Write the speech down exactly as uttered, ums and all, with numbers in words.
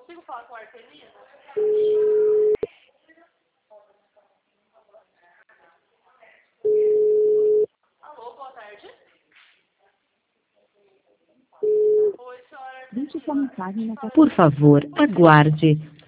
consigo falar com a Artemisa? Alô, boa tarde. Oi, senhora Deixe sua Artemisa. mensagem na caixa. Por favor, aguarde.